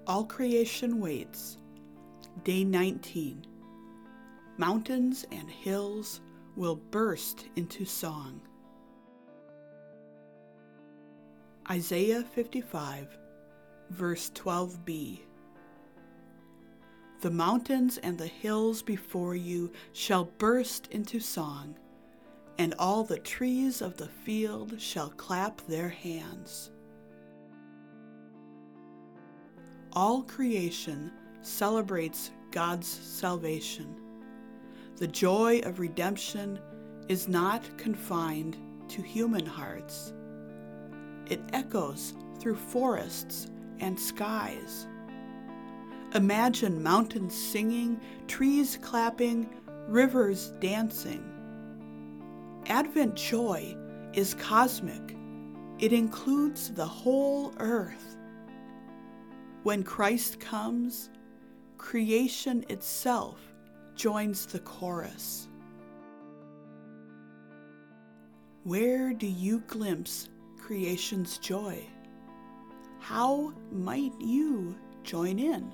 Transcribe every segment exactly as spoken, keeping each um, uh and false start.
All creation waits. Day nineteen. Mountains and hills will burst into song. Isaiah fifty-five, verse twelve b. The mountains and the hills before you shall burst into song, and all the trees of the field shall clap their hands. All creation celebrates God's salvation. The joy of redemption is not confined to human hearts. It echoes through forests and skies. Imagine mountains singing, trees clapping, rivers dancing. Advent joy is cosmic. It includes the whole earth. When Christ comes, creation itself joins the chorus. Where do you glimpse creation's joy? How might you join in?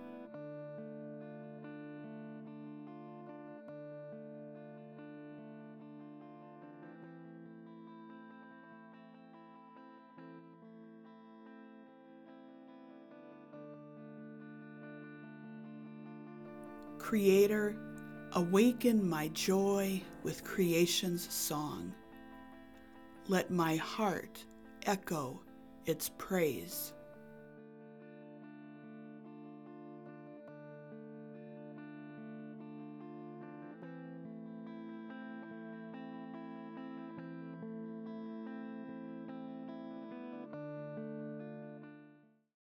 Creator, awaken my joy with creation's song. Let my heart echo its praise.